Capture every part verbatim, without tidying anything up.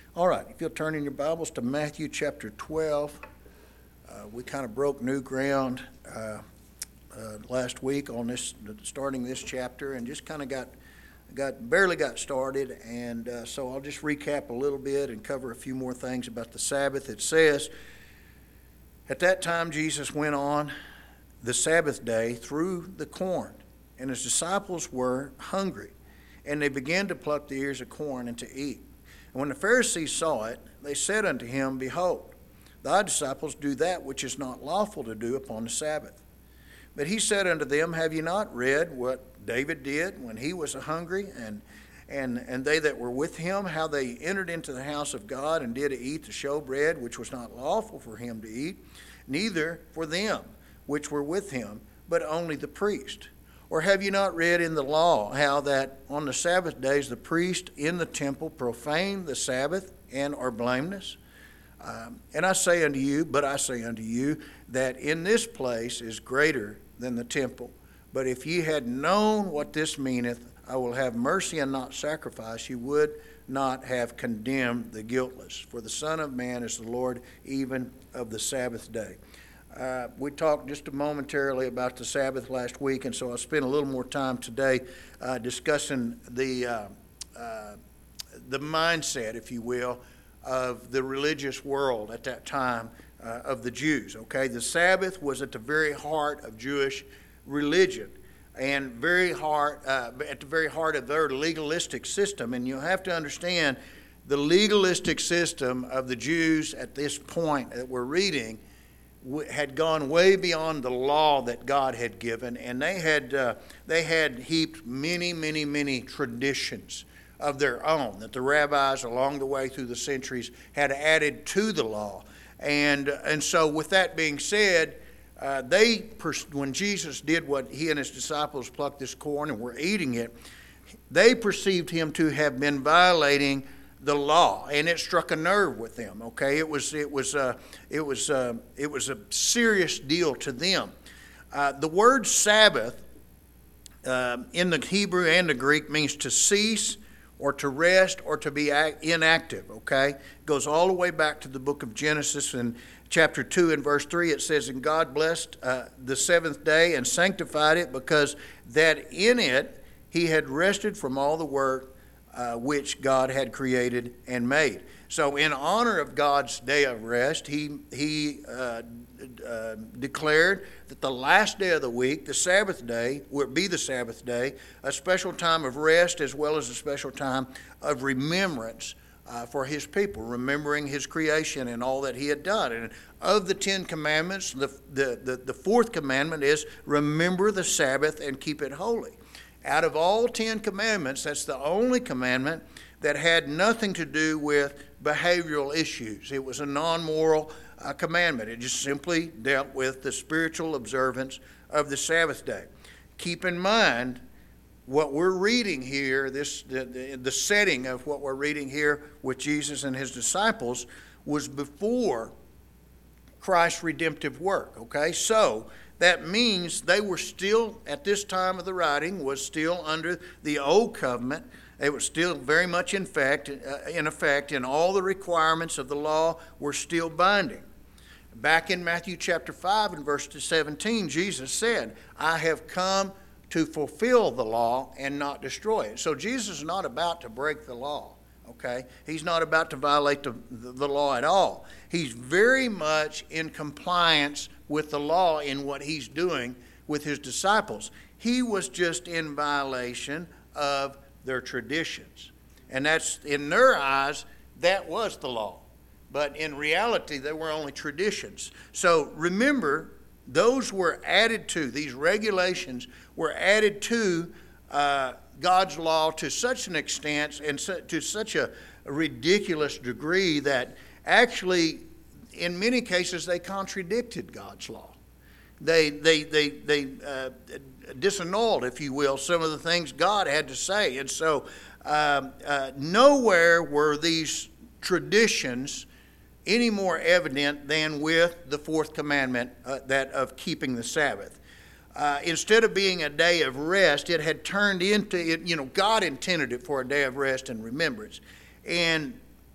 All right, if you'll turn in your Bibles to Matthew chapter twelve. Uh, we kind of broke new ground uh, uh, last week on this, starting this chapter, and just kind of got got barely got started. And uh, so I'll just recap a little bit and cover a few more things about the Sabbath. It says, at that time Jesus went on the Sabbath day through the corn, and his disciples were hungry, and they began to pluck the ears of corn and to eat. And when the Pharisees saw it, they said unto him, Behold, thy disciples do that which is not lawful to do upon the Sabbath. But he said unto them, Have ye not read what David did when he was hungry, and and and they that were with him, how they entered into the house of God, and did eat the showbread, which was not lawful for him to eat, neither for them which were with him, but only the priest? Or have you not read in the law how that on the Sabbath days the priest in the temple profane the Sabbath and are blameless? Um, and I say unto you, but I say unto you, that in this place is greater than the temple. But if ye had known what this meaneth, I will have mercy and not sacrifice, ye would not have condemned the guiltless. For the Son of Man is the Lord even of the Sabbath day. Uh, we talked just momentarily about the Sabbath last week, and so I'll spend a little more time today uh, discussing the uh, uh, the mindset, if you will, of the religious world at that time uh, of the Jews. Okay, the Sabbath was at the very heart of Jewish religion, and very heart uh, at the very heart of their legalistic system. And you have to understand the legalistic system of the Jews at this point that we're reading had gone way beyond the law that God had given, and they had uh, they had heaped many, many, many traditions of their own that the rabbis along the way through the centuries had added to the law. And and so with that being said, uh, they when Jesus did what he and his disciples plucked this corn and were eating it, they perceived him to have been violating the law, and it struck a nerve with them. Okay, it was it was uh, it was uh, it was a serious deal to them. Uh, the word Sabbath uh, in the Hebrew and the Greek means to cease or to rest or to be act- inactive. Okay, it goes all the way back to the book of Genesis in chapter two and verse three. It says, "And God blessed uh, the seventh day and sanctified it, because that in it He had rested from all the work Uh, which God had created and made." So in honor of God's day of rest, he, he uh, uh, declared that the last day of the week, the Sabbath day, would be the Sabbath day, a special time of rest as well as a special time of remembrance uh, for his people, remembering his creation and all that he had done. And of the Ten Commandments, the, the, the, the fourth commandment is, remember the Sabbath and keep it holy. Out of all Ten Commandments, that's the only commandment that had nothing to do with behavioral issues. It was a non-moral uh, commandment. It just simply dealt with the spiritual observance of the Sabbath day. Keep in mind what we're reading here, this the, the, the setting of what we're reading here with Jesus and his disciples was before Christ's redemptive work. Okay, so that means they were still, at this time of the writing, was still under the old covenant. It was still very much in fact, uh, in effect, and all the requirements of the law were still binding. Back in Matthew chapter five and verse seventeen, Jesus said, "I have come to fulfill the law and not destroy it." So Jesus is not about to break the law. Okay, he's not about to violate the, the law at all. He's very much in compliance with the law in what he's doing with his disciples. He was just in violation of their traditions. And that's, in their eyes, that was the law. But in reality, they were only traditions. So remember, those were added to, these regulations were added to uh, God's law to such an extent and so, to such a ridiculous degree that actually, in many cases, they contradicted God's law. They they they they uh, disannulled, if you will, some of the things God had to say. And so, um, uh, nowhere were these traditions any more evident than with the fourth commandment, uh, that of keeping the Sabbath. Uh, instead of being a day of rest, it had turned into, it, you know, God intended it for a day of rest and remembrance. And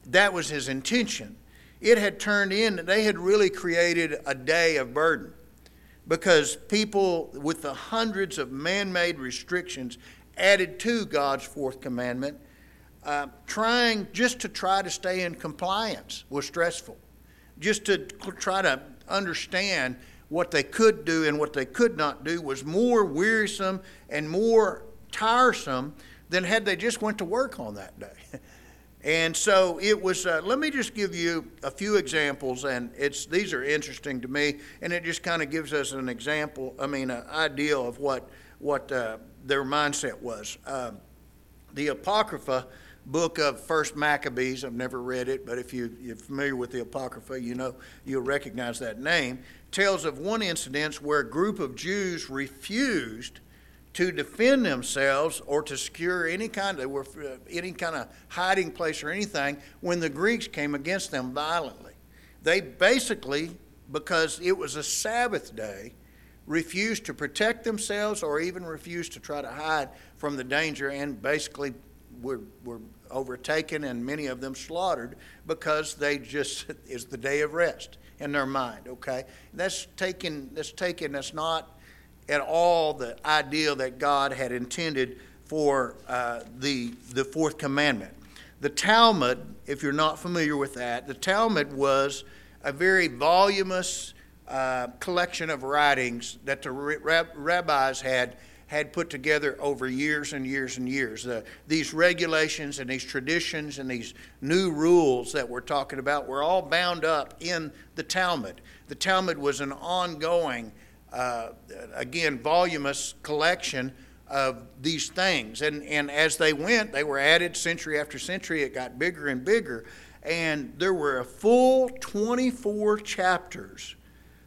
that was his intention. It had turned in, they had really created a day of burden, because people, with the hundreds of man-made restrictions added to God's fourth commandment, uh, trying just to try to stay in compliance was stressful. Just to try to understand what they could do and what they could not do was more wearisome and more tiresome than had they just went to work on that day. And so it was, uh, let me just give you a few examples, and it's these are interesting to me, and it just kind of gives us an example, I mean, an idea of what, what uh, their mindset was. Um, the Apocrypha book of First Maccabees, I've never read it, but if you, you're familiar with the Apocrypha, you know, you'll recognize that name, tells of one incident where a group of Jews refused to defend themselves or to secure any kind of, were any kind of hiding place or anything when the Greeks came against them violently. They basically, because it was a Sabbath day, refused to protect themselves or even refused to try to hide from the danger, and basically were, were overtaken and many of them slaughtered because they just, is the day of rest in their mind, okay? That's taken, that's taken, that's not at all the idea that God had intended for uh, the, the fourth commandment. The Talmud, if you're not familiar with that, the Talmud was a very voluminous uh, collection of writings that the rab- rabbis had had put together over years and years and years. Uh, these regulations and these traditions and these new rules that we're talking about were all bound up in the Talmud. The Talmud was an ongoing Uh, again, voluminous collection of these things. And, and as they went, they were added century after century. It got bigger and bigger. And there were a full twenty-four chapters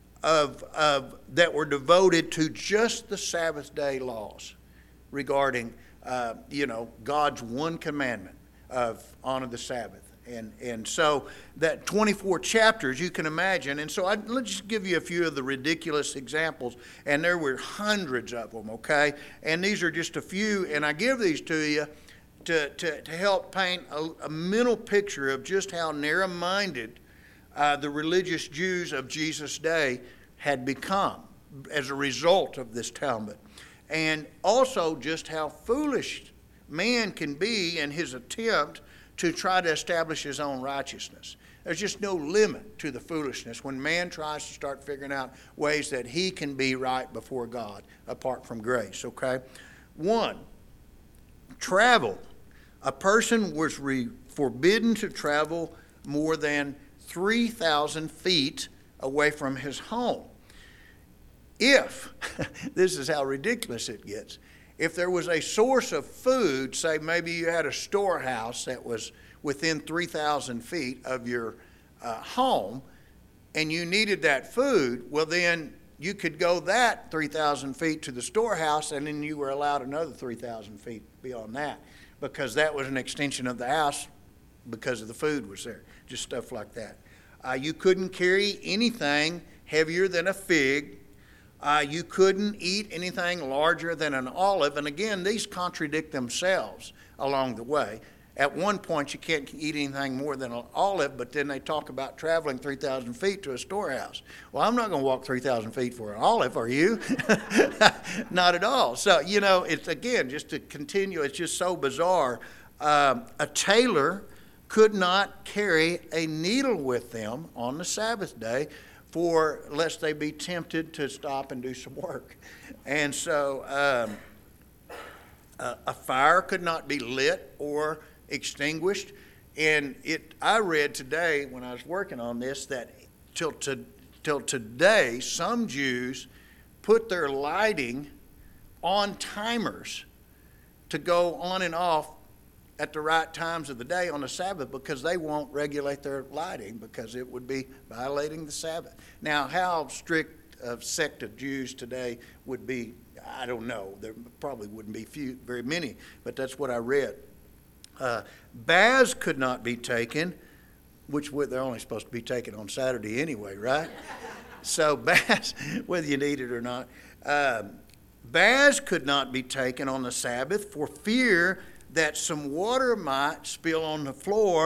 of, of that were devoted to just the Sabbath day laws regarding, uh, you know, God's one commandment of honor the Sabbath. And and so that twenty-four chapters, you can imagine. And so I, let's just give you a few of the ridiculous examples. And there were hundreds of them, okay? And these are just a few. And I give these to you to, to, to help paint a, a mental picture of just how narrow-minded uh, the religious Jews of Jesus' day had become as a result of this Talmud. And also just how foolish man can be in his attempt to try to establish his own righteousness. There's just no limit to the foolishness when man tries to start figuring out ways that he can be right before God apart from grace, okay? One, travel. A person was re- forbidden to travel more than three thousand feet away from his home. If, this is how ridiculous it gets, if there was a source of food, say maybe you had a storehouse that was within three thousand feet of your uh, home, and you needed that food, well then you could go that three thousand feet to the storehouse, and then you were allowed another three thousand feet beyond that, because that was an extension of the house because of the food was there, just stuff like that. Uh, you couldn't carry anything heavier than a fig. Uh, you couldn't eat anything larger than an olive. And again, these contradict themselves along the way. At one point, you can't eat anything more than an olive, but then they talk about traveling three thousand feet to a storehouse. Well, I'm not going to walk three thousand feet for an olive, are you? Not at all. So, you know, it's again, just to continue, it's just so bizarre. Um, a tailor could not carry a needle with them on the Sabbath day, for lest they be tempted to stop and do some work. And so um, a, a fire could not be lit or extinguished. And it, I read today when I was working on this that till, to, till today, some Jews put their lighting on timers to go on and off at the right times of the day on the Sabbath, because they won't regulate their lighting because it would be violating the Sabbath. Now, how strict a sect of Jews today would be, I don't know. There probably wouldn't be few, very many, but that's what I read. Uh, baths could not be taken, which they're only supposed to be taken on Saturday anyway, right? So baths, whether you need it or not. Um, baths could not be taken on the Sabbath for fear that some water might spill on the floor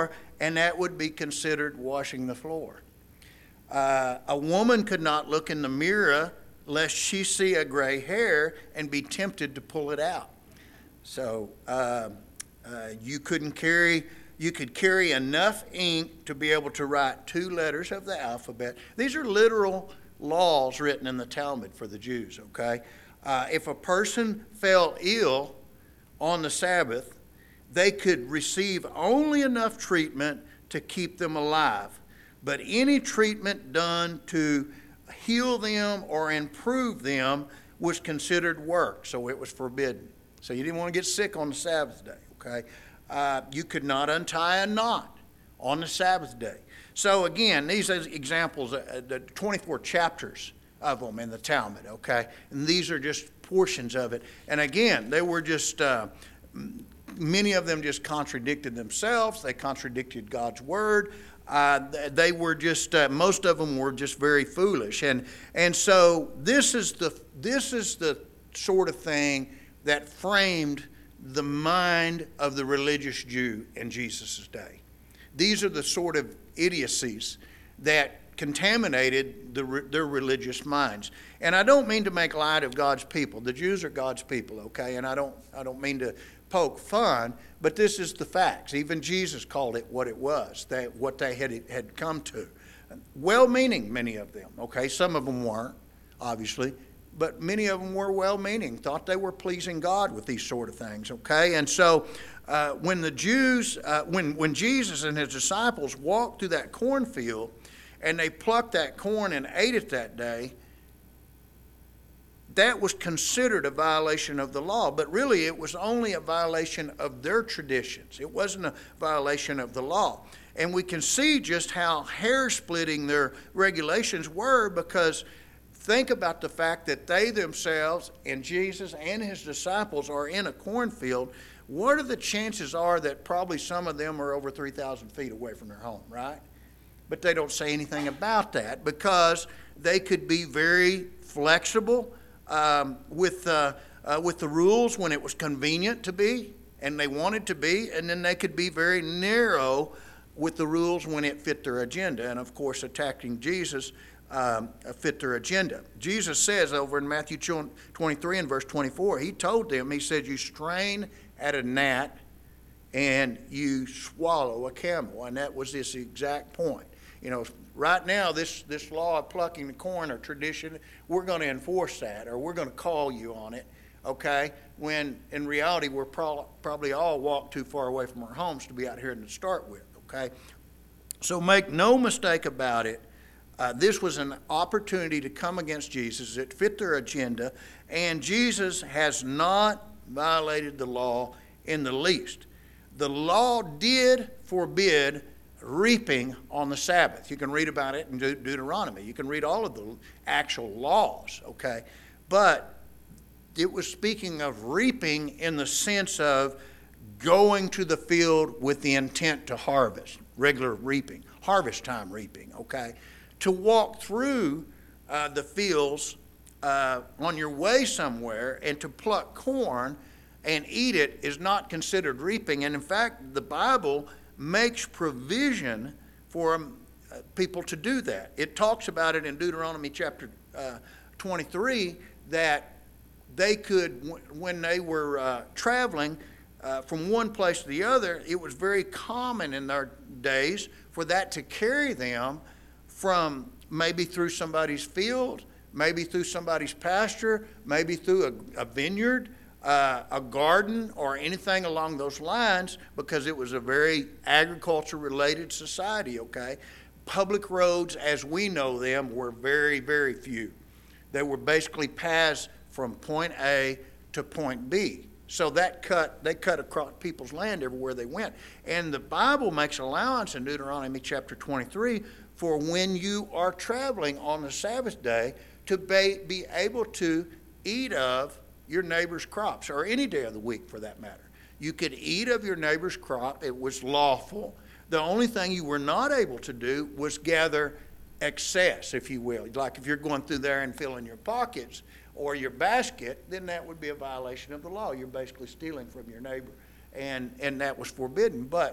and that would be considered washing the floor. Uh, a woman could not look in the mirror lest she see a gray hair and be tempted to pull it out. So uh, uh, you couldn't carry, you could carry enough ink to be able to write two letters of the alphabet. These are literal laws written in the Talmud for the Jews, okay? Uh, if a person fell ill on the Sabbath, they could receive only enough treatment to keep them alive. But any treatment done to heal them or improve them was considered work, so it was forbidden. So you didn't want to get sick on the Sabbath day, okay? Uh, you could not untie a knot on the Sabbath day. So again, these are examples, uh, the twenty-four chapters of them in the Talmud, okay? And these are just portions of it. And again, they were just, uh, many of them just contradicted themselves. They contradicted God's word. Uh, they were just, uh, most of them were just very foolish. And and so this is the this is the sort of thing that framed the mind of the religious Jew in Jesus' day. These are the sort of idiocies that contaminated the, their religious minds. And I don't mean to make light of God's people. The Jews are God's people, okay? And I don't I don't mean to poke fun, but this is the facts. Even Jesus called it what it was, that what they had had come to. Well-meaning, many of them, okay? Some of them weren't, obviously, but many of them were well-meaning, thought they were pleasing God with these sort of things, okay? And so uh, when the Jews, uh, when, when Jesus and his disciples walked through that cornfield and they plucked that corn and ate it that day, that was considered a violation of the law, but really it was only a violation of their traditions. It wasn't a violation of the law. And we can see just how hair-splitting their regulations were, because think about the fact that they themselves and Jesus and his disciples are in a cornfield. What are the chances are that probably some of them are over three thousand feet away from their home, right? But they don't say anything about that because they could be very flexible Um, with uh, uh, with the rules when it was convenient to be and they wanted to be, and then they could be very narrow with the rules when it fit their agenda. And of course, attacking Jesus um, fit their agenda. Jesus says over in Matthew twenty-three and verse twenty-four, he told them, he said, you strain at a gnat and you swallow a camel. And that was this exact point. You know, right now, this, this law of plucking the corn or tradition, we're going to enforce that, or we're going to call you on it, okay? When in reality, we're pro- probably all walked too far away from our homes to be out here to start with, okay? So make no mistake about it. Uh, this was an opportunity to come against Jesus. It fit their agenda, and Jesus has not violated the law in the least. The law did forbid reaping on the Sabbath. You can read about it in De- Deuteronomy. You can read all of the actual laws, okay? But it was speaking of reaping in the sense of going to the field with the intent to harvest, regular reaping, harvest time reaping, okay? To walk through uh, the fields uh, on your way somewhere and to pluck corn and eat it is not considered reaping. And in fact, the Bible makes provision for um, uh, people to do that. It talks about it in Deuteronomy chapter uh, twenty-three that they could, w- when they were uh, traveling uh, from one place to the other, it was very common in their days for that to carry them from maybe through somebody's field, maybe through somebody's pasture, maybe through a, a vineyard, Uh, a garden, or anything along those lines, because it was a very agriculture-related society, okay? Public roads, as we know them, were very, very few. They were basically paths from point A to point B. So that cut, they cut across people's land everywhere they went. And the Bible makes allowance in Deuteronomy chapter twenty-three for when you are traveling on the Sabbath day to be, be able to eat of your neighbor's crops, or any day of the week for that matter. You could eat of your neighbor's crop. It was lawful. The only thing you were not able to do was gather excess, if you will. Like if you're going through there and filling your pockets or your basket, then that would be a violation of the law. You're basically stealing from your neighbor, and, and that was forbidden. But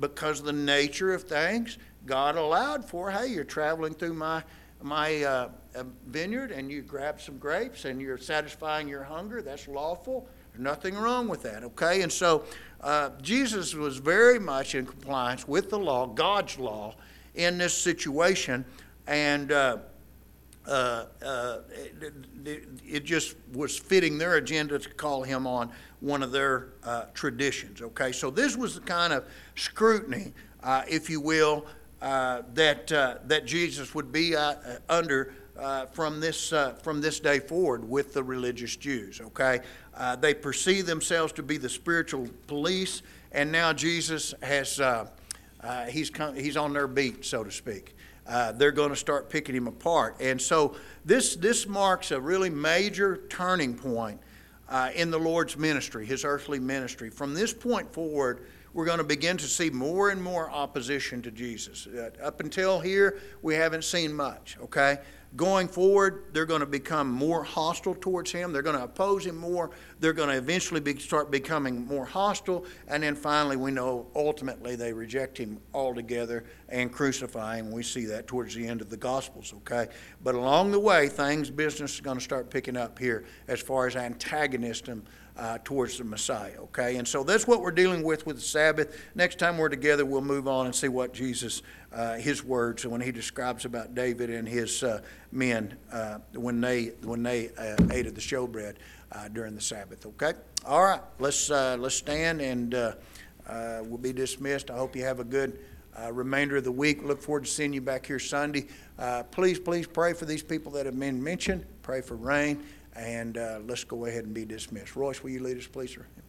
because of the nature of things, God allowed for, hey, you're traveling through my my uh, vineyard and you grab some grapes and you're satisfying your hunger. That's lawful. There's nothing wrong with that, okay? And so uh, Jesus was very much in compliance with the law, God's law, in this situation. And uh, uh, uh, it, it, it just was fitting their agenda to call him on one of their uh, traditions, okay? So this was the kind of scrutiny, uh, if you will, Uh, that uh, that Jesus would be uh, under uh, from this uh, from this day forward with the religious Jews. Okay, uh, they perceive themselves to be the spiritual police, and now Jesus has uh, uh, he's come, he's on their beat, so to speak. Uh, they're going to start picking him apart, and so this this marks a really major turning point uh, in the Lord's ministry, his earthly ministry. From this point forward, we're going to begin to see more and more opposition to Jesus. Uh, up until here, we haven't seen much, okay? Going forward, they're going to become more hostile towards him. They're going to oppose him more. They're going to eventually be, start becoming more hostile. And then finally, we know ultimately they reject him altogether and crucify him. We see that towards the end of the Gospels, okay? But along the way, things, business is going to start picking up here as far as antagonism Uh, towards the Messiah, okay? And so that's what we're dealing with with the Sabbath. Next time we're together, we'll move on and see what Jesus, uh, his words, when he describes about David and his uh, men uh, when they when they uh, ate of the showbread uh, during the Sabbath, okay? All right, let's uh, let's stand and uh, uh, we'll be dismissed. I hope you have a good uh, remainder of the week. Look forward to seeing you back here Sunday. Uh, please, please pray for these people that have been mentioned. Pray for rain. And uh, let's go ahead and be dismissed. Royce, will you lead us, please, sir?